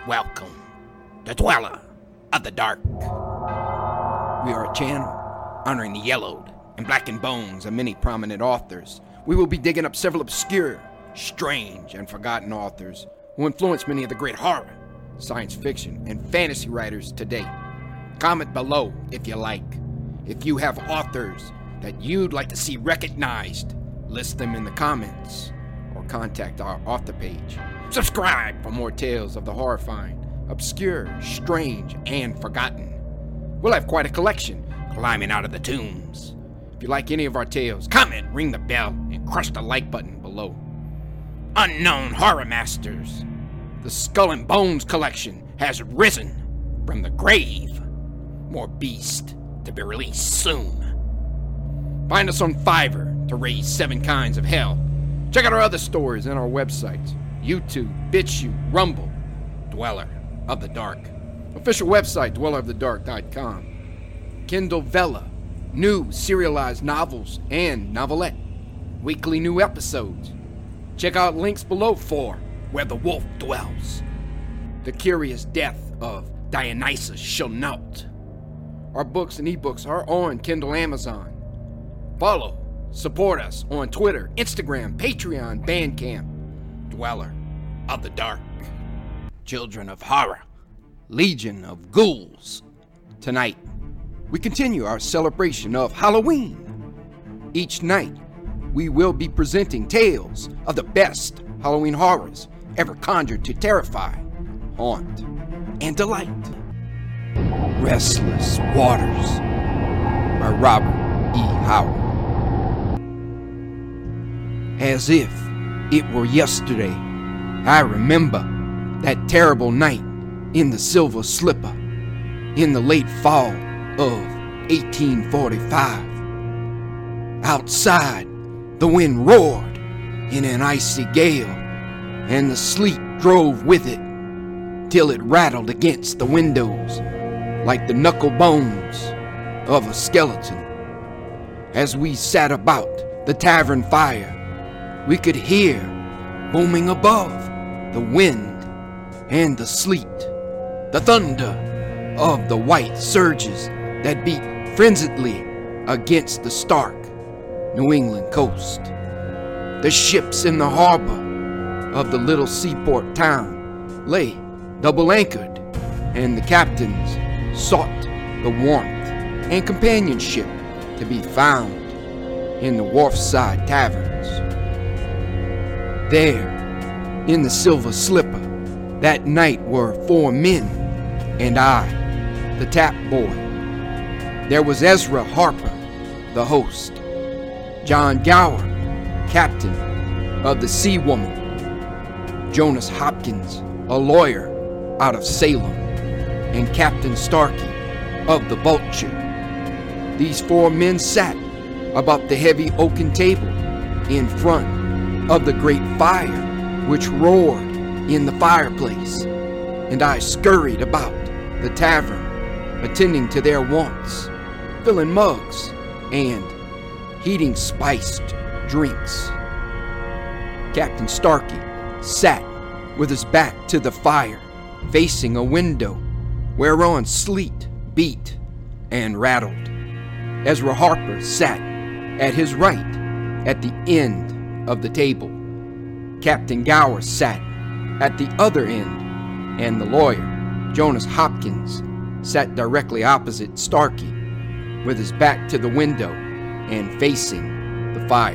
Welcome, the Dweller of the Dark. We are a channel honoring the yellowed and blackened bones of many prominent authors. We will be digging up several obscure, strange, and forgotten authors who influenced many of the great horror, science fiction, and fantasy writers today. Comment below if you like. If you have authors that you'd like to see recognized, list them in the comments or contact our author page. Subscribe for more tales of the horrifying, obscure, strange, and forgotten. We'll have quite a collection climbing out of the tombs. If you like any of our tales, comment, ring the bell, and crush the like button below. Unknown Horror Masters. The Skull and Bones collection has risen from the grave. More beast to be released soon. Find us on Fiverr to raise 7 kinds of hell. Check out our other stories and our websites. YouTube, BitChute, Rumble, Dweller of the Dark. Official website, dwellerofthedark.com. Kindle Vella, new serialized novels and novelette. Weekly new episodes. Check out links below for Where the Wolf Dwells. The Curious Death of Dionysus Chenault. Our books and ebooks are on Kindle Amazon. Follow, support us on Twitter, Instagram, Patreon, Bandcamp. Dweller of the Dark. Children of Horror. Legion of Ghouls. Tonight, we continue our celebration of Halloween. Each night, we will be presenting tales of the best Halloween horrors ever conjured to terrify, haunt, and delight. Restless Waters by Robert E. Howard. As if it were yesterday, I remember that terrible night in the Silver Slipper in the late fall of 1845. Outside, the wind roared in an icy gale, and the sleet drove with it till it rattled against the windows like the knuckle bones of a skeleton. As we sat about the tavern fire, we could hear, booming above the wind and the sleet, the thunder of the white surges that beat frenziedly against the stark New England coast. The ships in the harbor of the little seaport town lay double anchored, and the captains sought the warmth and companionship to be found in the wharfside taverns. There, in the Silver Slipper, that night were 4 men, and I, the tap boy. There was Ezra Harper, the host, John Gower, captain of the Sea Woman, Jonas Hopkins, a lawyer out of Salem, and Captain Starkey of the Vulture. These 4 men sat about the heavy oaken table in front of the great fire which roared in the fireplace, and I scurried about the tavern, attending to their wants, filling mugs and heating spiced drinks. Captain Starkey sat with his back to the fire, facing a window whereon sleet beat and rattled. Ezra Harper sat at his right at the end of the table. Captain Gower sat at the other end, and the lawyer, Jonas Hopkins, sat directly opposite Starkey, with his back to the window and facing the fire.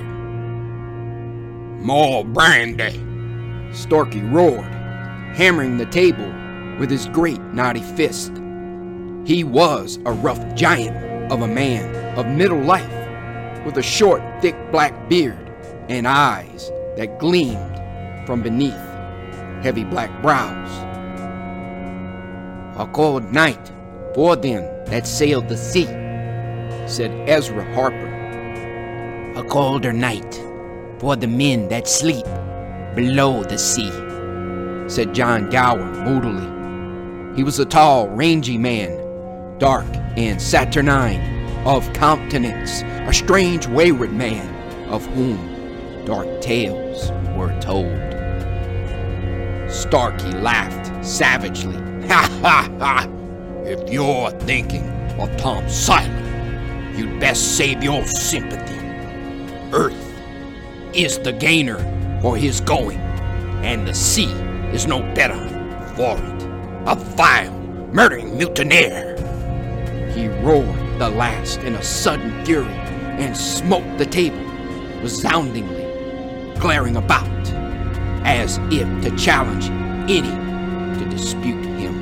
"More brandy!" Starkey roared, hammering the table with his great knotty fist. He was a rough giant of a man of middle life, with a short, thick black beard and eyes that gleamed from beneath heavy black brows. "A cold night for them that sailed the sea," said Ezra Harper. "A colder night for the men that sleep below the sea," said John Gower moodily. He was a tall, rangy man, dark and saturnine of countenance, a strange, wayward man of whom dark tales were told. Starkey laughed savagely. Ha ha ha! If you're thinking of Tom Seiler, you'd best save your sympathy. Earth is the gainer for his going, and the sea is no better for it. A vile, murdering mutineer! He roared the last in a sudden fury and smote the table resoundingly, glaring about as if to challenge any to dispute him.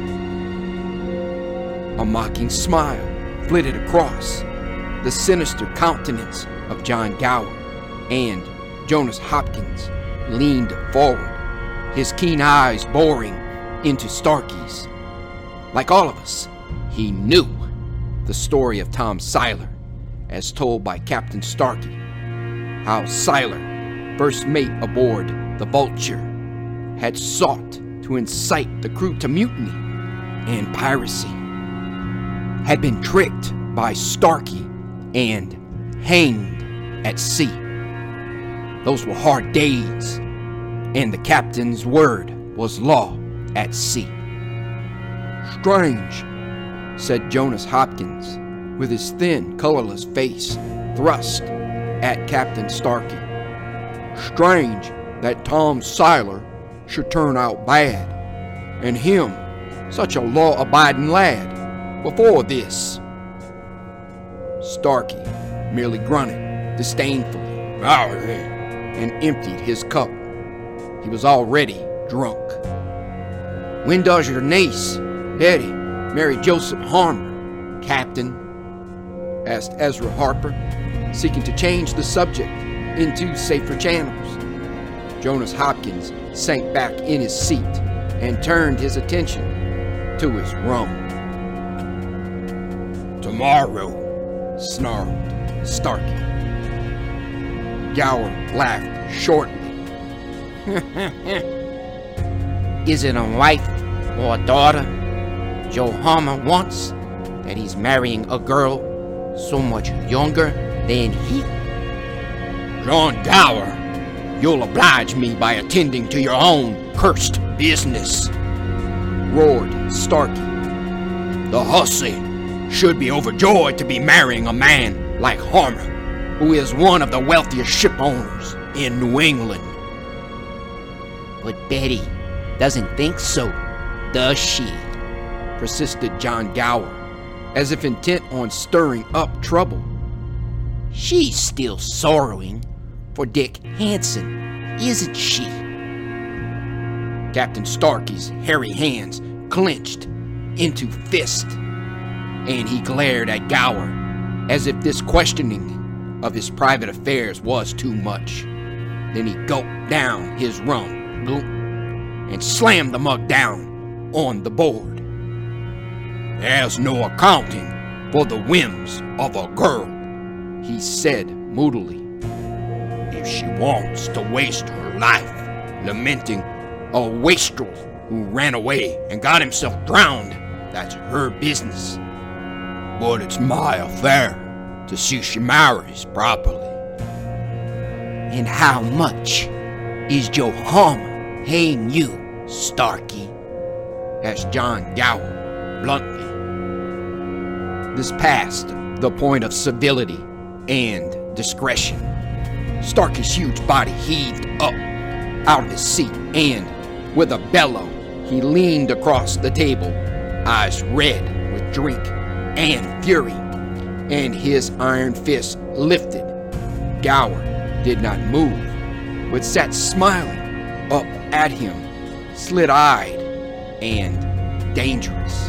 A mocking smile flitted across the sinister countenance of John Gower, and Jonas Hopkins leaned forward, his keen eyes boring into Starkey's. Like all of us, he knew the story of Tom Seiler, as told by Captain Starkey. How Seiler, first mate aboard the Vulture, had sought to incite the crew to mutiny and piracy, had been tricked by Starkey and hanged at sea. Those were hard days, and the captain's word was law at sea. "Strange," said Jonas Hopkins, with his thin, colorless face thrust at Captain Starkey. "Strange that Tom Seiler should turn out bad, and him such a law-abiding lad before this." Starkey merely grunted disdainfully and emptied his cup. He was already drunk. "When does your niece, Hetty, marry Joseph Harmer, Captain?" asked Ezra Harper, seeking to change the subject into safer channels. Jonas Hopkins sank back in his seat and turned his attention to his rum. "Tomorrow," snarled Starkey. Gower laughed shortly. "Is it a wife or a daughter Joe Harmer wants that he's marrying a girl so much younger than he?" "John Gower, you'll oblige me by attending to your own cursed business," roared Starkey. "The hussy should be overjoyed to be marrying a man like Harmer, who is one of the wealthiest ship owners in New England." "But Betty doesn't think so, does she?" persisted John Gower, as if intent on stirring up trouble. "She's still sorrowing for Dick Hansen, isn't she?" Captain Starkey's hairy hands clenched into fist, and he glared at Gower as if this questioning of his private affairs was too much. Then he gulped down his rum, and slammed the mug down on the board. "There's no accounting for the whims of a girl," he said moodily. "If she wants to waste her life lamenting a wastrel who ran away and got himself drowned, that's her business. But it's my affair to see she marries properly." "And how much is Joe Harmer paying you, Starkey?" asked John Gower bluntly. This passed the point of civility and discretion. Starkey's huge body heaved up out of his seat, and with a bellow, he leaned across the table, eyes red with drink and fury, and his iron fist lifted. Gower did not move, but sat smiling up at him, slit-eyed and dangerous.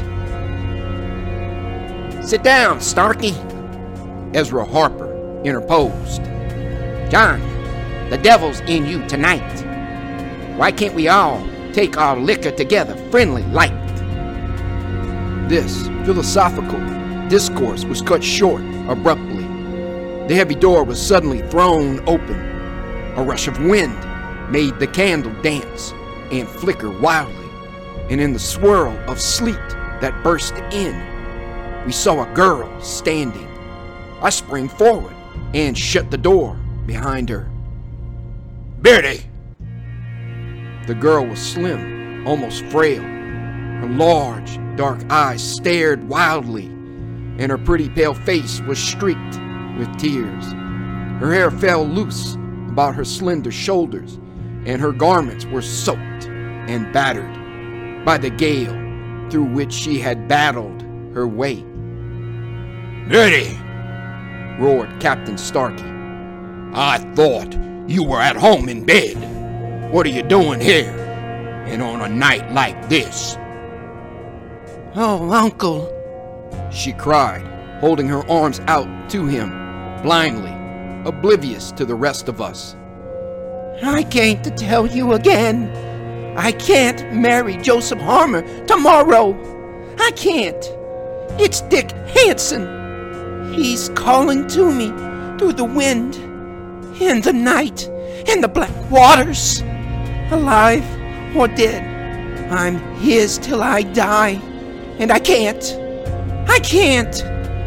"Sit down, Starkey," Ezra Harper interposed. "John, the devil's in you tonight. Why can't we all take our liquor together, friendly like?" This philosophical discourse was cut short abruptly. The heavy door was suddenly thrown open. A rush of wind made the candle dance and flicker wildly, and in the swirl of sleet that burst in, we saw a girl standing. I sprang forward and shut the door behind her. "Betty!" The girl was slim, almost frail, Her large, dark eyes stared wildly, and her pretty pale face was streaked with tears. Her hair fell loose about her slender shoulders, and her garments were soaked and battered by the gale through which she had battled her way. "Biddy!" roared Captain Starkey. "I thought you were at home in bed. What are you doing here? And on a night like this?" "Oh, Uncle," she cried, holding her arms out to him, blindly, oblivious to the rest of us. "I came to tell you again. I can't marry Joseph Harmer tomorrow. I can't. It's Dick Hansen. He's calling to me through the wind, in the night, in the black waters. Alive or dead, I'm his till I die. And I can't. I can't."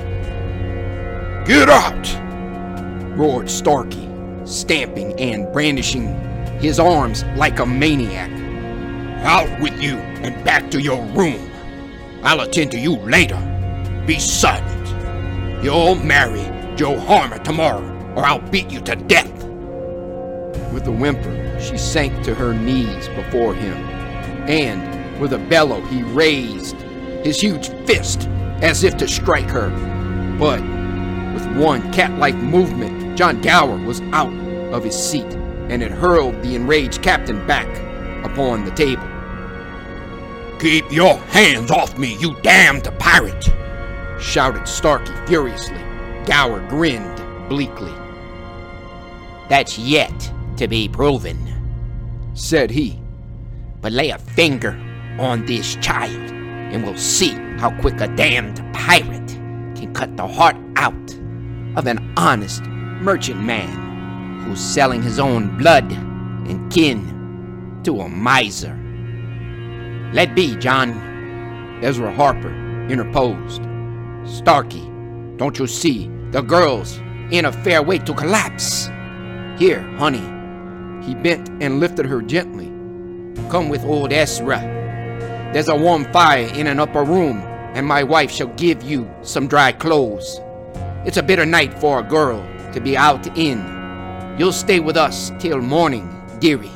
"Get out!" roared Starkey, stamping and brandishing his arms like a maniac. "Out with you and back to your room. I'll attend to you later. Be silent. You'll marry Joe Harmer tomorrow, or I'll beat you to death." With a whimper, she sank to her knees before him, and with a bellow he raised his huge fist as if to strike her. But with one cat-like movement, John Gower was out of his seat and had hurled the enraged captain back upon the table. "Keep your hands off me, you damned pirate!" shouted Starkey furiously. Gower grinned bleakly. "That's yet to be proven," said he. "But lay a finger on this child, and we'll see how quick a damned pirate can cut the heart out of an honest merchantman who's selling his own blood and kin to a miser." "Let be, John," Ezra Harper interposed. "Starkey, don't you see the girl's in a fair way to collapse? Here, honey." He bent and lifted her gently. "Come with old Ezra. There's a warm fire in an upper room, and my wife shall give you some dry clothes. It's a bitter night for a girl to be out in. You'll stay with us till morning, dearie."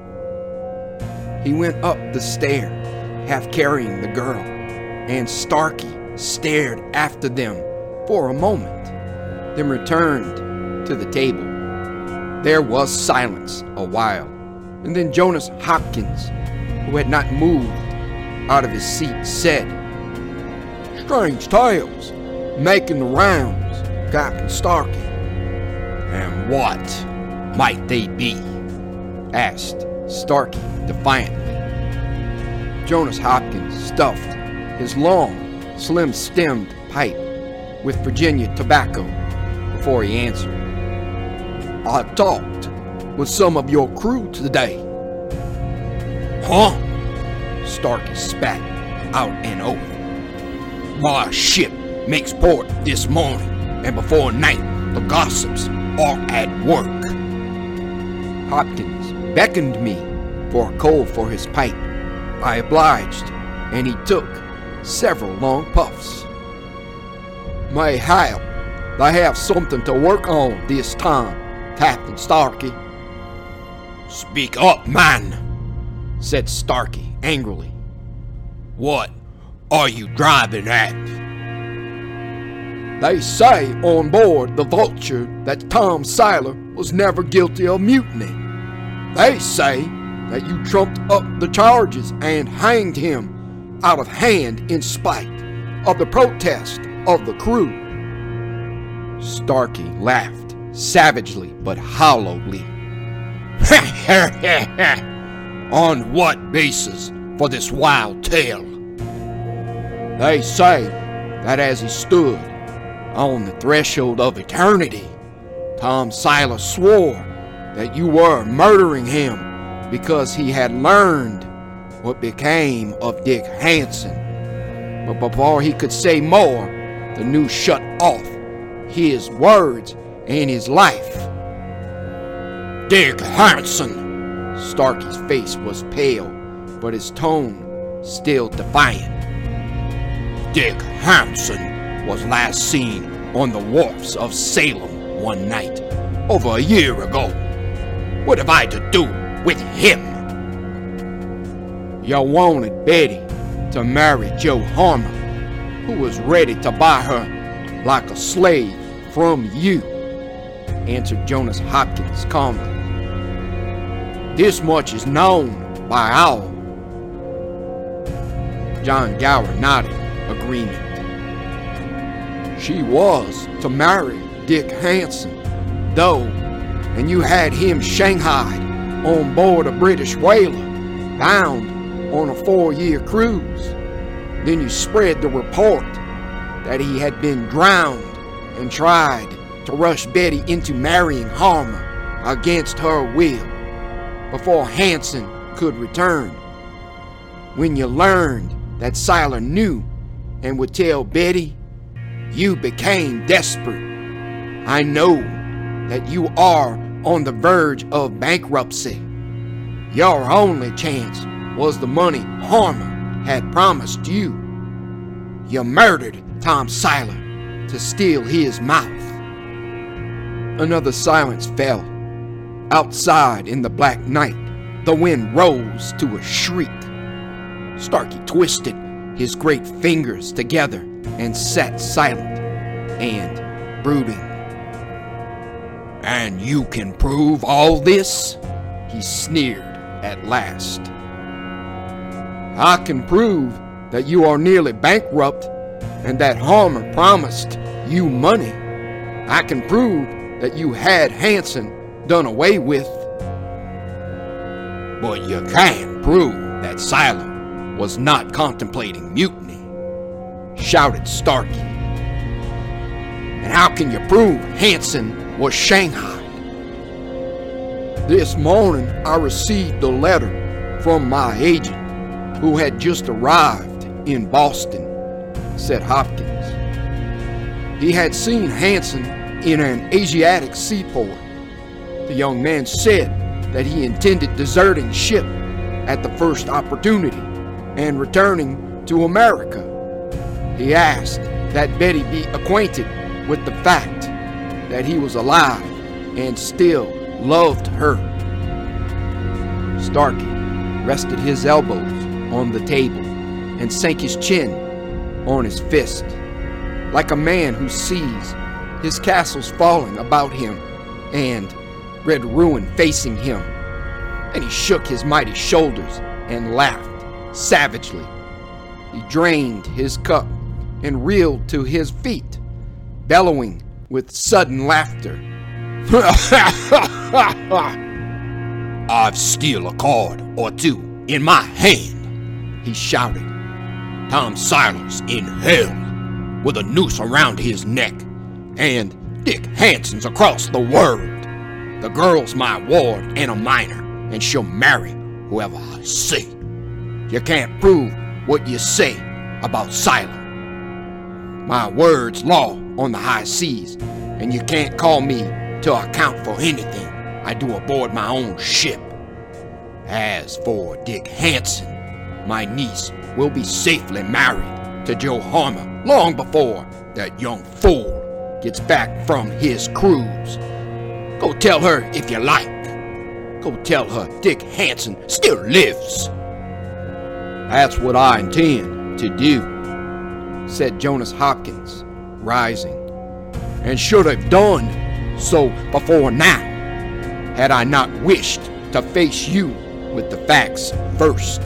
He went up the stair, half carrying the girl, and Starkey stared after them for a moment, then returned to the table. There was silence a while, and then Jonas Hopkins, who had not moved out of his seat, said, "Strange tales, making the rounds, Captain Starkey." "And what might they be?" asked Starkey defiantly. Jonas Hopkins stuffed his long, slim-stemmed pipe with Virginia tobacco before he answered. "I talked with some of your crew today." "Huh?" Starkey spat out an oath. "My ship makes port this morning, and before night the gossips are at work." Hopkins beckoned me for a coal for his pipe. I obliged, and he took several long puffs. "Mayhap they have something to work on this time, Captain Starkey." "Speak up, man," said Starkey angrily. "What are you driving at?" "They say on board the Vulture that Tom Seiler was never guilty of mutiny. They say that you trumped up the charges and hanged him out of hand in spite of the protest of the crew." Starkey laughed savagely but hollowly. "On what basis for this wild tale?" "They say that as he stood on the threshold of eternity, Tom Seiler swore that you were murdering him because he had learned what became of Dick Hansen. But before he could say more, the news shut off his words and his life." "Dick Hansen!" Starkey's face was pale, but his tone still defiant. Dick Hansen was last seen on the wharfs of Salem one night, over a year ago. What have I to do with him? You wanted Betty to marry Joe Harmer, who was ready to buy her like a slave from you, answered Jonas Hopkins calmly. This much is known by all. John Gower nodded agreement. She was to marry Dick Hansen, though, and you had him shanghaied on board a British whaler bound on a 4-year cruise. Then you spread the report that he had been drowned and tried to rush Betty into marrying Harmer against her will before Hansen could return. When you learned that Siler knew and would tell Betty, you became desperate. I know that you are on the verge of bankruptcy. Your only chance was the money Harmer had promised you. You murdered Tom Siler to steal his mouth. Another silence fell. Outside in the black night, the wind rose to a shriek. Starkey twisted his great fingers together and sat silent and brooding. And you can prove all this? He sneered at last. I can prove that you are nearly bankrupt and that Harmer promised you money. I can prove that you had Hansen done away with. But you can't prove that Siler was not contemplating mutiny, shouted Starkey. And how can you prove Hansen was shanghaied? This morning I received a letter from my agent, who had just arrived in Boston, said Hopkins. He had seen Hansen in an Asiatic seaport. The young man said that he intended deserting ship at the first opportunity and returning to America. He asked that Betty be acquainted with the fact that he was alive and still loved her. Starkey rested his elbows on the table and sank his chin on his fist, like a man who sees his castles falling about him and red ruin facing him. And he shook his mighty shoulders and laughed savagely. He drained his cup and reeled to his feet, bellowing with sudden laughter. I've still a card or two in my hand, he shouted. Tom Siler's in hell with a noose around his neck, and Dick Hansen's across the world. The girl's my ward and a minor, and she'll marry whoever I say. You can't prove what you say about Siler. My word's law on the high seas, and you can't call me to account for anything I do aboard my own ship. As for Dick Hansen, my niece will be safely married to Joe Harmer long before that young fool gets back from his cruise. Go tell her if you like. Go tell her Dick Hansen still lives. That's what I intend to do, said Jonas Hopkins, rising, and should have done so before now, had I not wished to face you with the facts first.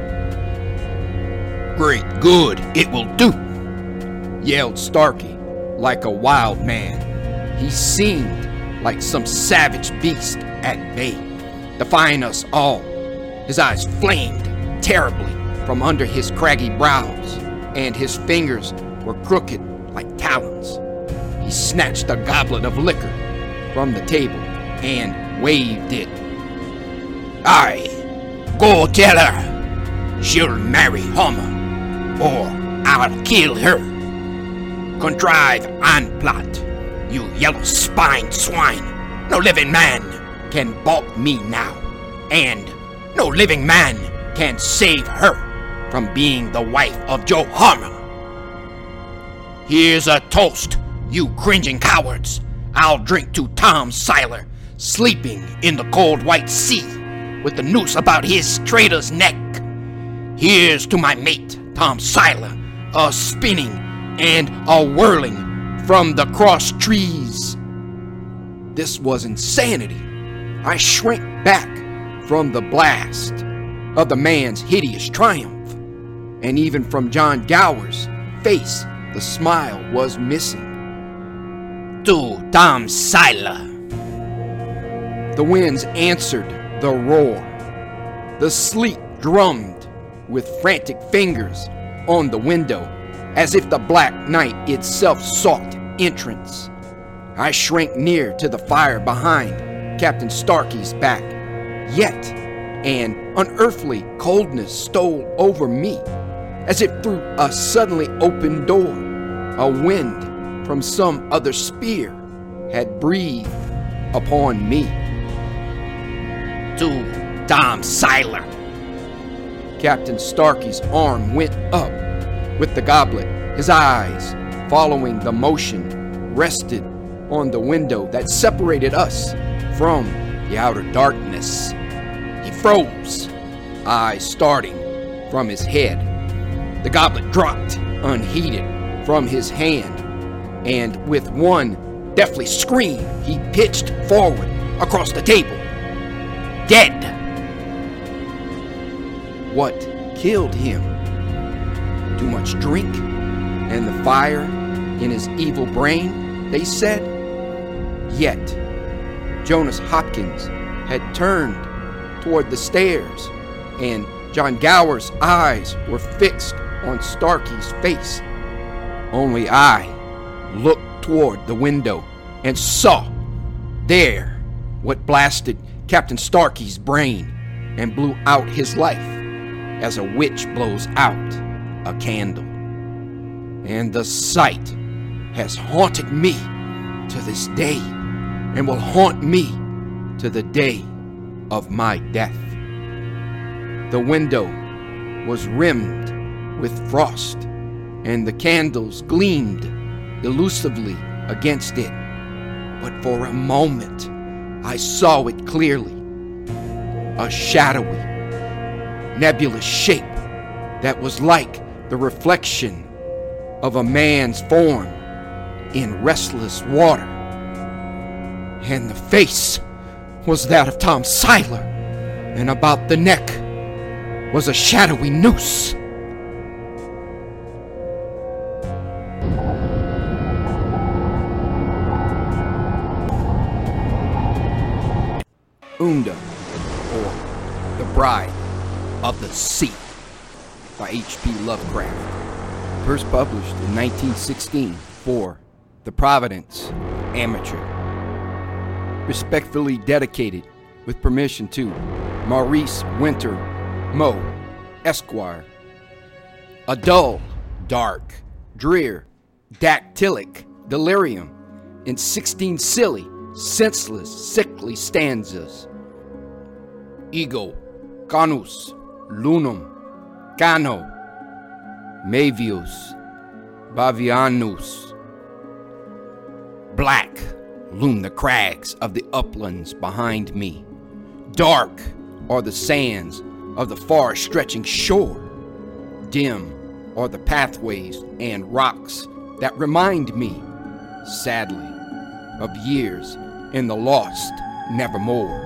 Great good it will do, yelled Starkey like a wild man. He seemed like some savage beast at bay, defying us all. His eyes flamed terribly from under his craggy brows, and his fingers were crooked like talons. He snatched a goblet of liquor from the table and waved it. Aye, go tell her she'll marry Harmer, or I'll kill her. Contrive and plot, you yellow-spined swine. No living man can balk me now, and no living man can save her from being the wife of Joe Harmer. Here's a toast, you cringing cowards. I'll drink to Tom Seiler, sleeping in the cold white sea with the noose about his traitor's neck. Here's to my mate, Tom Seiler, a spinning and a whirling from the cross trees. This was insanity. I shrank back from the blast of the man's hideous triumph, and even from John Gower's face, the smile was missing. To Tom Seiler. The winds answered the roar. The sleet drummed with frantic fingers on the window, as if the black night itself sought entrance. I shrank near to the fire behind Captain Starkey's back, yet an unearthly coldness stole over me, as if through a suddenly opened door, a wind from some other sphere had breathed upon me. To Tom Seiler. Captain Starkey's arm went up with the goblet. His eyes, following the motion, rested on the window that separated us from the outer darkness. He froze, eyes starting from his head. The goblet dropped unheeded from his hand, and with one deathly scream, he pitched forward across the table. Dead. What killed him? Too much drink and the fire in his evil brain, they said. Yet Jonas Hopkins had turned toward the stairs, and John Gower's eyes were fixed on Starkey's face. Only I looked toward the window and saw there what blasted Captain Starkey's brain and blew out his life as a witch blows out a candle. And the sight has haunted me to this day and will haunt me to the day of my death. The window was rimmed with frost, and the candles gleamed elusively against it. But for a moment, I saw it clearly. A shadowy, nebulous shape that was like the reflection of a man's form in restless water. And the face was that of Tom Seiler, and about the neck was a shadowy noose. Unda, or The Bride of the Sea, by H.P. Lovecraft. First published in 1916 for The Providence Amateur. Respectfully dedicated, with permission, to Maurice Winter Moe, Esquire. A dull, dark, drear, dactylic delirium in 16 silly, senseless, sickly stanzas. Ego, canus, lunum, cano, Mavius, Bavianus. Black loom the crags of the uplands behind me. Dark are the sands of the far-stretching shore. Dim are the pathways and rocks that remind me, sadly, of years in the lost nevermore.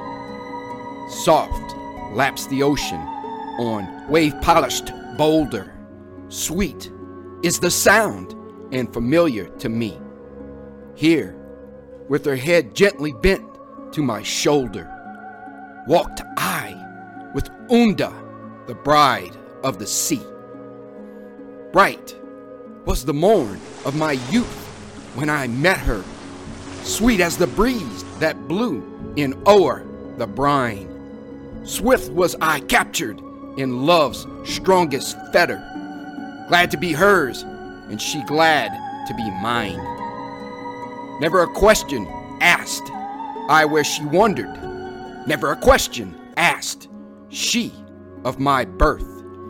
Soft laps the ocean on wave-polished boulder. Sweet is the sound and familiar to me. Here, with her head gently bent to my shoulder, walked I with Unda, the bride of the sea. Bright was the morn of my youth when I met her, sweet as the breeze that blew in o'er the brine. Swift was I captured in love's strongest fetter, glad to be hers, and she glad to be mine. Never a question asked I where she wandered, never a question asked she of my birth.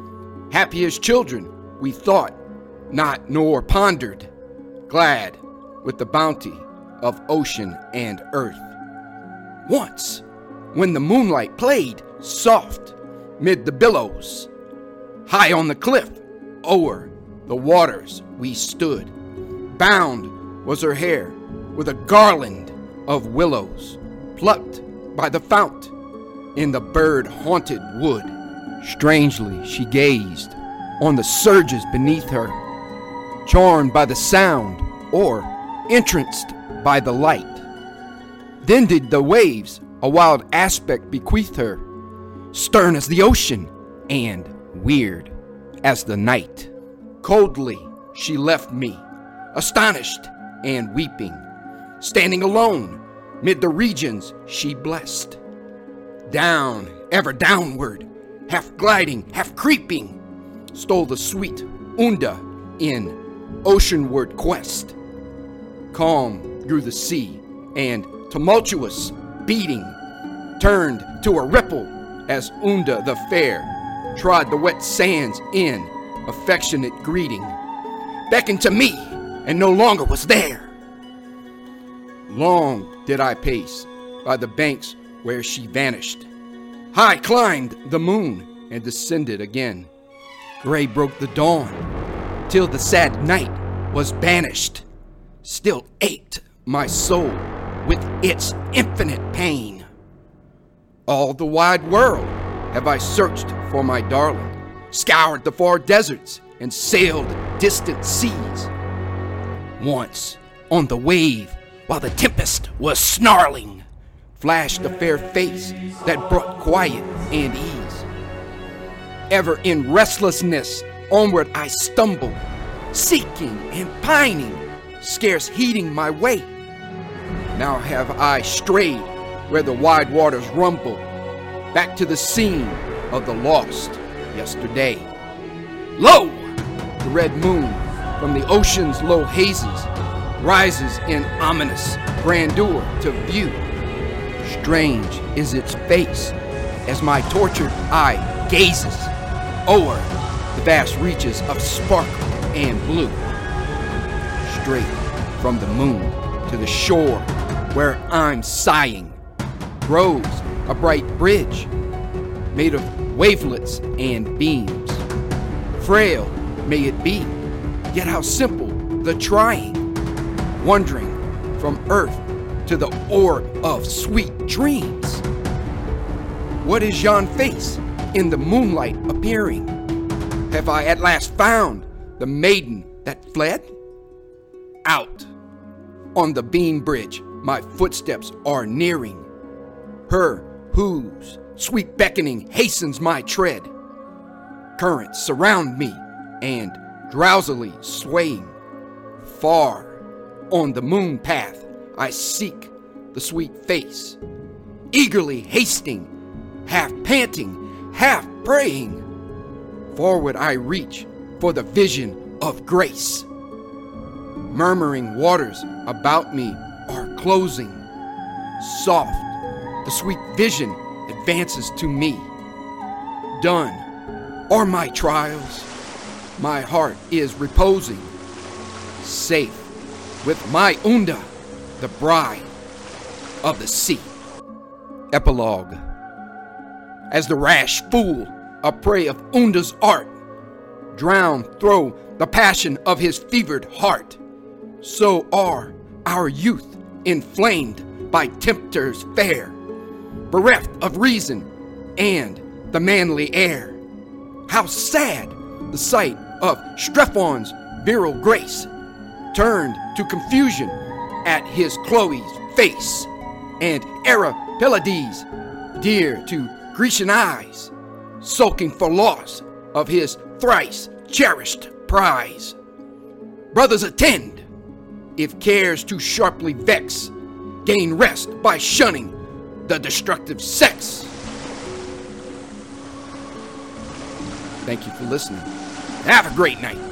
Happy as children, we thought, not nor pondered, glad with the bounty of ocean and earth. Once, when the moonlight played soft mid the billows, high on the cliff, o'er the waters we stood. Bound was her hair with a garland of willows, plucked by the fount in the bird-haunted wood. Strangely she gazed on the surges beneath her, charmed by the sound or entranced by the light. Then did the waves a wild aspect bequeath her, stern as the ocean and weird as the night. Coldly she left me, astonished and weeping, standing alone mid the regions she blessed. Down, ever downward, half gliding, half creeping, stole the sweet Unda in oceanward quest. Calm grew the sea, and tumultuous beating turned to a ripple as Unda the fair trod the wet sands in affectionate greeting, beckoned to me and no longer was there. Long did I pace by the banks where she vanished. High climbed the moon and descended again. Gray broke the dawn till the sad night was banished. Still ached my soul with its infinite pain. All the wide world have I searched for my darling, scoured the far deserts and sailed distant seas. Once on the wave, while the tempest was snarling, flashed a fair face that brought quiet and ease. Ever in restlessness, onward I stumble, seeking and pining, scarce heeding my way. Now have I strayed where the wide waters rumble, back to the scene of the lost yesterday. Lo! The red moon from the ocean's low hazes rises in ominous grandeur to view. Strange is its face as my tortured eye gazes o'er the vast reaches of sparkle and blue. Straight from the moon to the shore where I'm sighing grows a bright bridge made of wavelets and beams. Frail may it be, yet how simple the trying, wandering from earth to the orb of sweet dreams. What is yon face in the moonlight appearing? Have I at last found the maiden that fled? Out on the beam bridge my footsteps are nearing, her whose sweet beckoning hastens my tread. Currents surround me and drowsily swaying. Far on the moon path I seek the sweet face, eagerly hasting, half panting, half praying. Forward I reach for the vision of grace. Murmuring waters about me are closing. Soft, the sweet vision advances to me. Done are my trials, my heart is reposing, safe with my Unda, the bride of the sea. Epilogue. As the rash fool, a prey of Unda's art, drown thro' the passion of his fevered heart, so are our youth inflamed by tempters fair, bereft of reason and the manly air. How sad the sight of Strephon's virile grace, turned to confusion at his Chloe's face, and Aripelades, dear to Grecian eyes, sulking for loss of his thrice cherished prize. Brothers, attend! If cares too sharply vex, gain rest by shunning the destructive sex. Thank you for listening. Have a great night.